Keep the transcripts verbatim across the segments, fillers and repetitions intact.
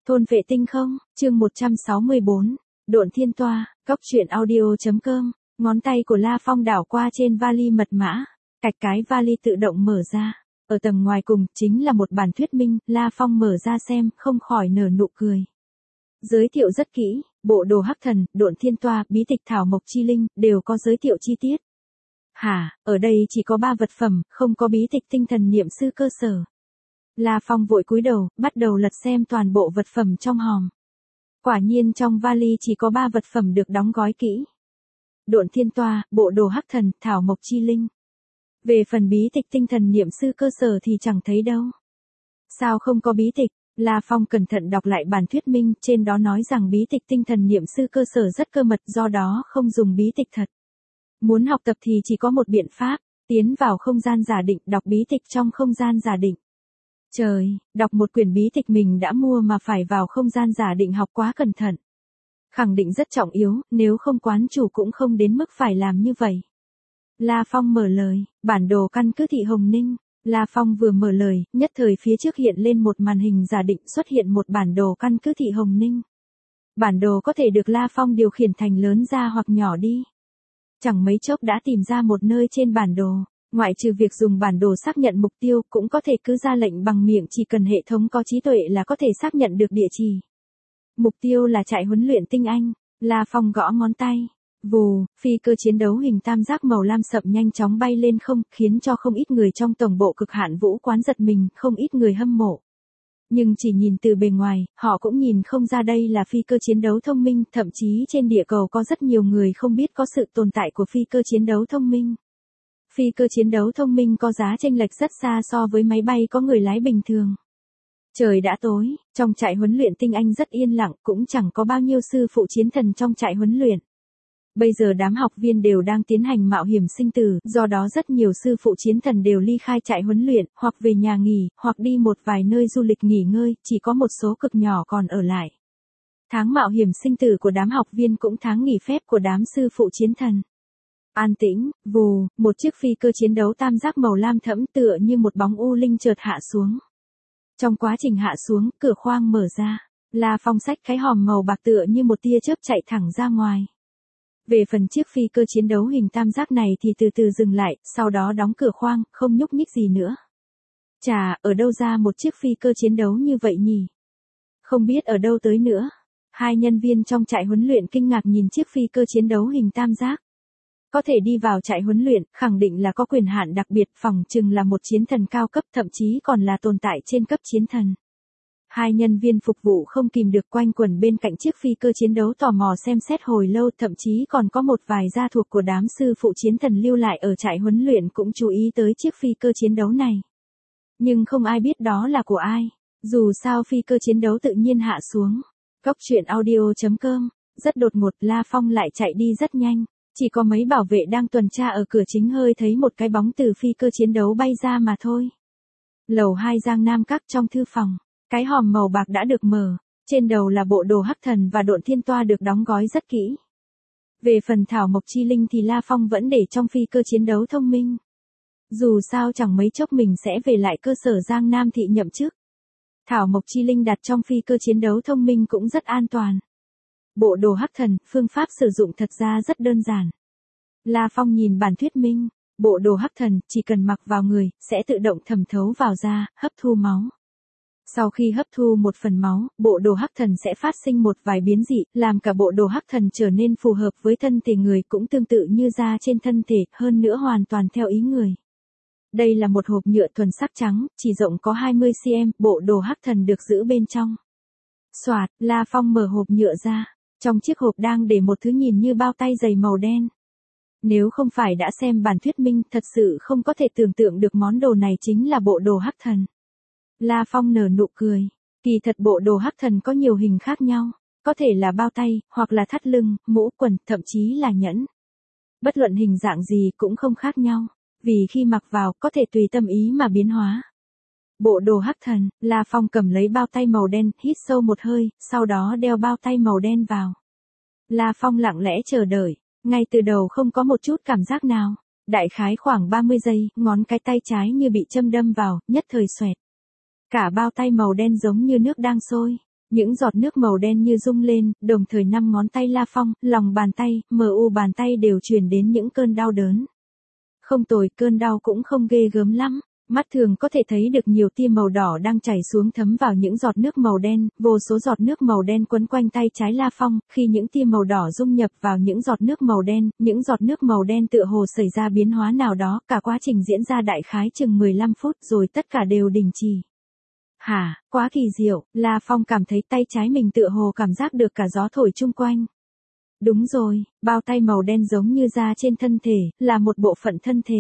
Thôn vệ tinh không, chương một trăm sáu mươi bốn, Độn Thiên Toa, Cóc Truyện Audio.com, ngón tay của La Phong đảo qua trên vali mật mã, cạch cái vali tự động mở ra. Ở tầng ngoài cùng, chính là một bản thuyết minh, La Phong mở ra xem, không khỏi nở nụ cười. Giới thiệu rất kỹ, bộ đồ hắc thần, Độn Thiên Toa, bí tịch thảo mộc chi linh, đều có giới thiệu chi tiết. Hả, ở đây chỉ có ba vật phẩm, không có bí tịch tinh thần niệm sư cơ sở. La Phong vội cúi đầu, bắt đầu lật xem toàn bộ vật phẩm trong hòm. Quả nhiên trong vali chỉ có ba vật phẩm được đóng gói kỹ. Độn Thiên Toa, bộ đồ hắc thần, thảo mộc chi linh. Về phần bí tịch tinh thần niệm sư cơ sở thì chẳng thấy đâu. Sao không có bí tịch? La Phong cẩn thận đọc lại bản thuyết minh, trên đó nói rằng bí tịch tinh thần niệm sư cơ sở rất cơ mật, do đó không dùng bí tịch thật. Muốn học tập thì chỉ có một biện pháp, tiến vào không gian giả định, đọc bí tịch trong không gian giả định. Trời, đọc một quyển bí tịch mình đã mua mà phải vào không gian giả định học quá cẩn thận. Khẳng định rất trọng yếu, nếu không quán chủ cũng không đến mức phải làm như vậy. La Phong mở lời, bản đồ căn cứ thị Hồng Ninh. La Phong vừa mở lời, nhất thời phía trước hiện lên một màn hình giả định, xuất hiện một bản đồ căn cứ thị Hồng Ninh. Bản đồ có thể được La Phong điều khiển thành lớn ra hoặc nhỏ đi. Chẳng mấy chốc đã tìm ra một nơi trên bản đồ. Ngoại trừ việc dùng bản đồ xác nhận mục tiêu, cũng có thể cứ ra lệnh bằng miệng, chỉ cần hệ thống có trí tuệ là có thể xác nhận được địa chỉ. Mục tiêu là trại huấn luyện tinh anh. La Phong gõ ngón tay. Vù, phi cơ chiến đấu hình tam giác màu lam sậm nhanh chóng bay lên không, khiến cho không ít người trong tổng bộ Cực Hạn Vũ Quán giật mình, không ít người hâm mộ. Nhưng chỉ nhìn từ bề ngoài, họ cũng nhìn không ra đây là phi cơ chiến đấu thông minh, thậm chí trên địa cầu có rất nhiều người không biết có sự tồn tại của phi cơ chiến đấu thông minh. Phi cơ chiến đấu thông minh có giá chênh lệch rất xa so với máy bay có người lái bình thường. Trời đã tối, trong trại huấn luyện tinh anh rất yên lặng, cũng chẳng có bao nhiêu sư phụ chiến thần trong trại huấn luyện. Bây giờ đám học viên đều đang tiến hành mạo hiểm sinh tử, do đó rất nhiều sư phụ chiến thần đều ly khai trại huấn luyện, hoặc về nhà nghỉ, hoặc đi một vài nơi du lịch nghỉ ngơi, chỉ có một số cực nhỏ còn ở lại. Tháng mạo hiểm sinh tử của đám học viên cũng tháng nghỉ phép của đám sư phụ chiến thần. An tĩnh, vù, một chiếc phi cơ chiến đấu tam giác màu lam thẫm tựa như một bóng u linh chợt hạ xuống. Trong quá trình hạ xuống, cửa khoang mở ra. La Phong xách cái hòm màu bạc tựa như một tia chớp chạy thẳng ra ngoài. Về phần chiếc phi cơ chiến đấu hình tam giác này thì từ từ dừng lại, sau đó đóng cửa khoang, không nhúc nhích gì nữa. Chà, ở đâu ra một chiếc phi cơ chiến đấu như vậy nhỉ? Không biết ở đâu tới nữa. Hai nhân viên trong trại huấn luyện kinh ngạc nhìn chiếc phi cơ chiến đấu hình tam giác. Có thể đi vào trại huấn luyện, khẳng định là có quyền hạn đặc biệt, phỏng chừng là một chiến thần cao cấp, thậm chí còn là tồn tại trên cấp chiến thần. Hai nhân viên phục vụ không kìm được quanh quẩn bên cạnh chiếc phi cơ chiến đấu tò mò xem xét hồi lâu, thậm chí còn có một vài gia thuộc của đám sư phụ chiến thần lưu lại ở trại huấn luyện cũng chú ý tới chiếc phi cơ chiến đấu này. Nhưng không ai biết đó là của ai. Dù sao phi cơ chiến đấu tự nhiên hạ xuống. Cóc Truyện Audio.com, rất đột ngột, La Phong lại chạy đi rất nhanh. Chỉ có mấy bảo vệ đang tuần tra ở cửa chính hơi thấy một cái bóng từ phi cơ chiến đấu bay ra mà thôi. Lầu hai Giang Nam Các, trong thư phòng. Cái hòm màu bạc đã được mở, trên đầu là bộ đồ hắc thần và Độn Thiên Toa được đóng gói rất kỹ. Về phần thảo mộc chi linh thì La Phong vẫn để trong phi cơ chiến đấu thông minh. Dù sao chẳng mấy chốc mình sẽ về lại cơ sở Giang Nam thị nhậm chức. Thảo mộc chi linh đặt trong phi cơ chiến đấu thông minh cũng rất an toàn. Bộ đồ hắc thần, phương pháp sử dụng thật ra rất đơn giản. La Phong nhìn bản thuyết minh, bộ đồ hắc thần chỉ cần mặc vào người, sẽ tự động thẩm thấu vào da, hấp thu máu. Sau khi hấp thu một phần máu, bộ đồ hắc thần sẽ phát sinh một vài biến dị, làm cả bộ đồ hắc thần trở nên phù hợp với thân thể người, cũng tương tự như da trên thân thể, hơn nữa hoàn toàn theo ý người. Đây là một hộp nhựa thuần sắc trắng, chỉ rộng có hai mươi xăng-ti-mét, bộ đồ hắc thần được giữ bên trong. Soạt, La Phong mở hộp nhựa ra, trong chiếc hộp đang để một thứ nhìn như bao tay dày màu đen. Nếu không phải đã xem bản thuyết minh, thật sự không có thể tưởng tượng được món đồ này chính là bộ đồ hắc thần. La Phong nở nụ cười. Kỳ thật bộ đồ hắc thần có nhiều hình khác nhau. Có thể là bao tay, hoặc là thắt lưng, mũ quần, thậm chí là nhẫn. Bất luận hình dạng gì cũng không khác nhau. Vì khi mặc vào, có thể tùy tâm ý mà biến hóa. Bộ đồ hắc thần, La Phong cầm lấy bao tay màu đen, hít sâu một hơi, sau đó đeo bao tay màu đen vào. La Phong lặng lẽ chờ đợi. Ngay từ đầu không có một chút cảm giác nào. Đại khái khoảng ba mươi giây, ngón cái tay trái như bị châm đâm vào, nhất thời xoẹt. Cả bao tay màu đen giống như nước đang sôi. Những giọt nước màu đen như rung lên, đồng thời năm ngón tay La Phong, lòng bàn tay, mờ u bàn tay đều truyền đến những cơn đau đớn. Không tồi, cơn đau cũng không ghê gớm lắm. Mắt thường có thể thấy được nhiều tia màu đỏ đang chảy xuống thấm vào những giọt nước màu đen, vô số giọt nước màu đen quấn quanh tay trái La Phong, khi những tia màu đỏ dung nhập vào những giọt nước màu đen, những giọt nước màu đen tựa hồ xảy ra biến hóa nào đó, cả quá trình diễn ra đại khái chừng mười lăm phút rồi tất cả đều đình chỉ. Hả, quá kỳ diệu, La Phong cảm thấy tay trái mình tựa hồ cảm giác được cả gió thổi chung quanh. Đúng rồi, bao tay màu đen giống như da trên thân thể, là một bộ phận thân thể.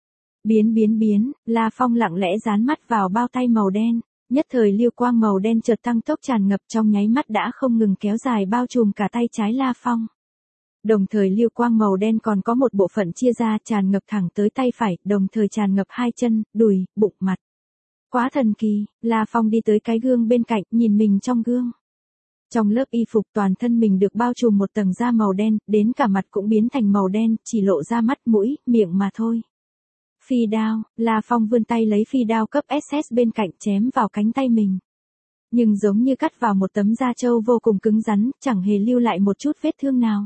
Biến biến biến, La Phong lặng lẽ dán mắt vào bao tay màu đen, nhất thời lưu quang màu đen chợt tăng tốc tràn ngập trong nháy mắt đã không ngừng kéo dài bao trùm cả tay trái La Phong. Đồng thời lưu quang màu đen còn có một bộ phận chia ra tràn ngập thẳng tới tay phải, đồng thời tràn ngập hai chân, đùi, bụng, mặt. Quá thần kỳ, La Phong đi tới cái gương bên cạnh, nhìn mình trong gương. Trong lớp y phục toàn thân mình được bao trùm một tầng da màu đen, đến cả mặt cũng biến thành màu đen, chỉ lộ ra mắt mũi, miệng mà thôi. Phi đao, La Phong vươn tay lấy phi đao cấp ét ét bên cạnh chém vào cánh tay mình. Nhưng giống như cắt vào một tấm da trâu vô cùng cứng rắn, chẳng hề lưu lại một chút vết thương nào.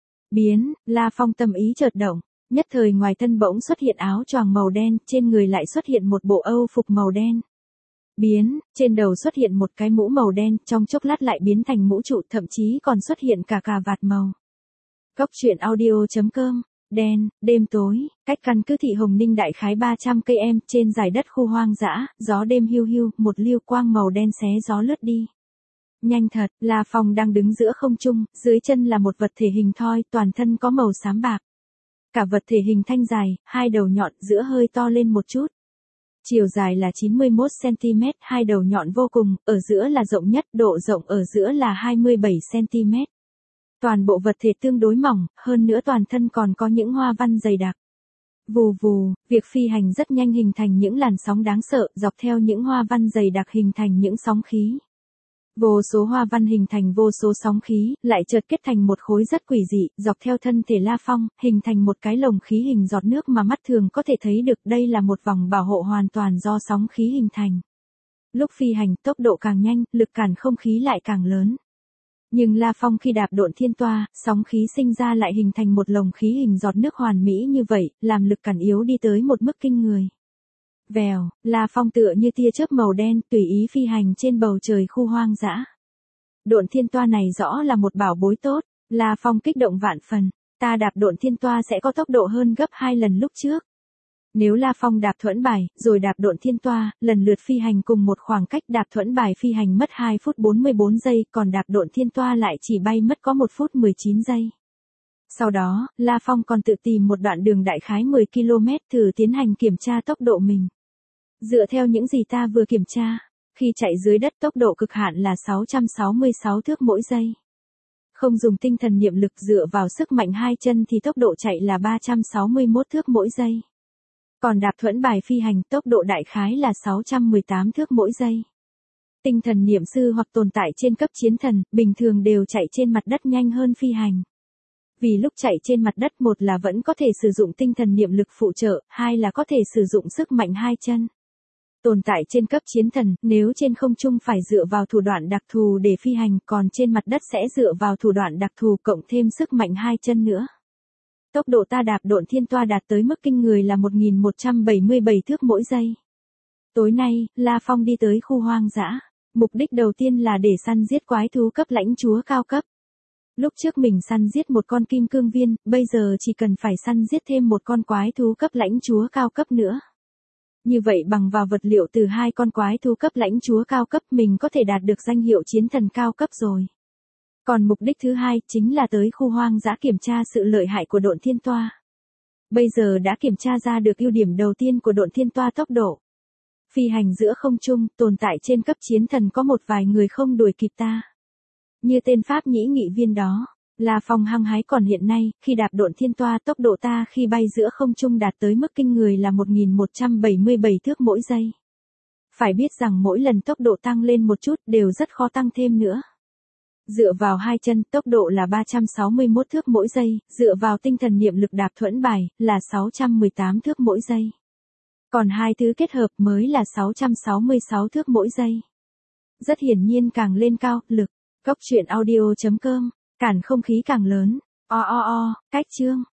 Biến, La Phong tâm ý chợt động, nhất thời ngoài thân bỗng xuất hiện áo choàng màu đen, trên người lại xuất hiện một bộ âu phục màu đen. Biến, trên đầu xuất hiện một cái mũ màu đen, trong chốc lát lại biến thành mũ trụ, thậm chí còn xuất hiện cả cà vạt màu. Góc truyện audio chấm com. Đen, đêm tối, cách căn cứ thị Hồng Ninh đại khái ba trăm cây em, trên dải đất khu hoang dã, gió đêm hiu hiu, một liêu quang màu đen xé gió lướt đi. Nhanh thật, La Phong đang đứng giữa không trung, dưới chân là một vật thể hình thoi, toàn thân có màu xám bạc. Cả vật thể hình thanh dài, hai đầu nhọn, giữa hơi to lên một chút. Chiều dài là chín mươi mốt xăng-ti-mét, hai đầu nhọn vô cùng, ở giữa là rộng nhất, độ rộng ở giữa là hai mươi bảy xăng-ti-mét. Toàn bộ vật thể tương đối mỏng, hơn nữa toàn thân còn có những hoa văn dày đặc. Vù vù, việc phi hành rất nhanh hình thành những làn sóng đáng sợ, dọc theo những hoa văn dày đặc hình thành những sóng khí. Vô số hoa văn hình thành vô số sóng khí, lại chợt kết thành một khối rất quỷ dị, dọc theo thân thể La Phong, hình thành một cái lồng khí hình giọt nước mà mắt thường có thể thấy được, đây là một vòng bảo hộ hoàn toàn do sóng khí hình thành. Lúc phi hành, tốc độ càng nhanh, lực cản không khí lại càng lớn. Nhưng La Phong khi đạp độn thiên toa, sóng khí sinh ra lại hình thành một lồng khí hình giọt nước hoàn mỹ như vậy, làm lực cản yếu đi tới một mức kinh người. Vèo, La Phong tựa như tia chớp màu đen, tùy ý phi hành trên bầu trời khu hoang dã. Độn thiên toa này rõ là một bảo bối tốt, La Phong kích động vạn phần, ta đạp độn thiên toa sẽ có tốc độ hơn gấp hai lần lúc trước. Nếu La Phong đạp thuẫn bài, rồi đạp độn thiên toa, lần lượt phi hành cùng một khoảng cách, đạp thuẫn bài phi hành mất hai phút bốn mươi bốn giây, còn đạp độn thiên toa lại chỉ bay mất có một phút mười chín giây. Sau đó, La Phong còn tự tìm một đoạn đường đại khái mười ki lô mét thử tiến hành kiểm tra tốc độ mình. Dựa theo những gì ta vừa kiểm tra, khi chạy dưới đất tốc độ cực hạn là sáu trăm sáu mươi sáu thước mỗi giây. Không dùng tinh thần niệm lực dựa vào sức mạnh hai chân thì tốc độ chạy là ba trăm sáu mươi mốt thước mỗi giây. Còn đạp thuẫn bài phi hành tốc độ đại khái là sáu trăm mười tám thước mỗi giây. Tinh thần niệm sư hoặc tồn tại trên cấp chiến thần, bình thường đều chạy trên mặt đất nhanh hơn phi hành. Vì lúc chạy trên mặt đất một là vẫn có thể sử dụng tinh thần niệm lực phụ trợ, hai là có thể sử dụng sức mạnh hai chân. Tồn tại trên cấp chiến thần, nếu trên không trung phải dựa vào thủ đoạn đặc thù để phi hành, còn trên mặt đất sẽ dựa vào thủ đoạn đặc thù cộng thêm sức mạnh hai chân nữa. Tốc độ ta đạp độn thiên toa đạt tới mức kinh người là một nghìn một trăm bảy mươi bảy thước mỗi giây. Tối nay, La Phong đi tới khu hoang dã. Mục đích đầu tiên là để săn giết quái thú cấp lãnh chúa cao cấp. Lúc trước mình săn giết một con kim cương viên, bây giờ chỉ cần phải săn giết thêm một con quái thú cấp lãnh chúa cao cấp nữa. Như vậy bằng vào vật liệu từ hai con quái thú cấp lãnh chúa cao cấp mình có thể đạt được danh hiệu chiến thần cao cấp rồi. Còn mục đích thứ hai chính là tới khu hoang dã kiểm tra sự lợi hại của độn thiên toa. Bây giờ đã kiểm tra ra được ưu điểm đầu tiên của độn thiên toa tốc độ. Phi hành giữa không trung, tồn tại trên cấp chiến thần có một vài người không đuổi kịp ta. Như tên Pháp nhĩ nghị viên đó, La Phong hăng hái còn hiện nay, khi đạp độn thiên toa tốc độ ta khi bay giữa không trung đạt tới mức kinh người là một nghìn một trăm bảy mươi bảy thước mỗi giây. Phải biết rằng mỗi lần tốc độ tăng lên một chút đều rất khó tăng thêm nữa. Dựa vào hai chân, tốc độ là ba trăm sáu mươi mốt thước mỗi giây, dựa vào tinh thần niệm lực đạp thuẫn bài, là sáu trăm mười tám thước mỗi giây. Còn hai thứ kết hợp mới là sáu trăm sáu mươi sáu thước mỗi giây. Rất hiển nhiên càng lên cao, lực. Cốc truyện audio chấm com, cản không khí càng lớn. O o o, cách chương.